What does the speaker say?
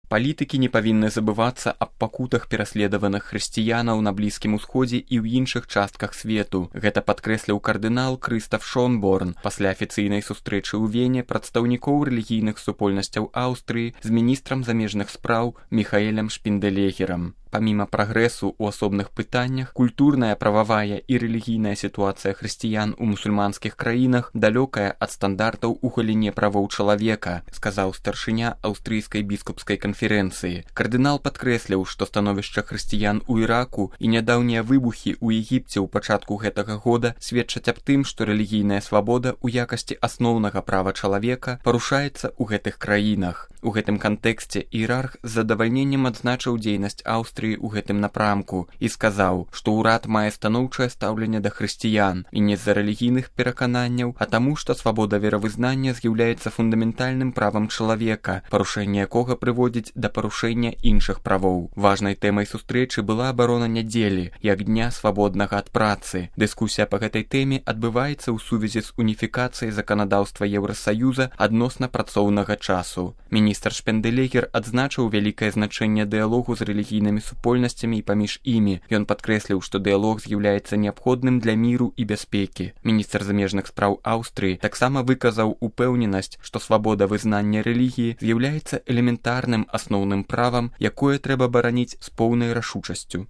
Палітыкі не павінны забывацца аб пакутах пераследаваных хрысціянаў на Блізкім Усходзе і ў іншых частках свету. Гэта падкрэсліў кардынал Крыстаф Шонборн пасля афіцыйнай сустрэчы ў Вене прадстаўнікоў рэлігійных супольнасцяў Аўстрыі з міністрам замежных спраў Міхаэлем Шпінделегерам. Паміма прагрэсу ў асобных пытаннях, культурная, прававая і рэлігійная сітуацыя хрысціян у мусульманскіх краінах далёкая ад стандартаў у галіне правоў чалавека, сказаў старшыня аўстрыйскай біскупскай канферэнцыі. Кардынал падкрэсліў, што становішча хрысціян у Іраку і нядаўнія выбухі ў Егіпце ў пачатку гэтага года сведчаць аб тым, што рэлігійная свабода ў якасці асноўнага права чалавека парушаецца ў гэтых краінах. У гэтым кантэксце іерарх з задавальненнем адзначыў дзейнасць Аўстрыі ў гэтым напрамку і сказаў, што ўрад мае станоўчае стаўленне да хрысціян і не з-за рэлігійных перакананняў, а таму, што свабода веравызнання з'яўляецца фундаментальным правам чалавека, парушэнне якога прыводзіць да парушэння іншых правоў. Важнай тэмай сустрэчы была абарона нядзелі, як дня свабоднага ад працы. Дыскусія па гэтай тэме адбываецца ў сувязі з уніфікацыяй заканадаўства Еўрасаюза адносна працоўнага часу. Міністр Шпінделегер адзначыў вялікае значэнне дыялогу з рэлігійнымі супольнасцямі і паміж імі. Ён падкрэсліў, што дыялог з'яўляецца неабходным для міру і бяспекі. Міністр замежных спраў Аўстрыі таксама выказаў упэўненасць, што свабода вызнання рэлігіі з'яўляецца элементарным асноўным правам, якое трэба бараніць з поўнай рашучасцю.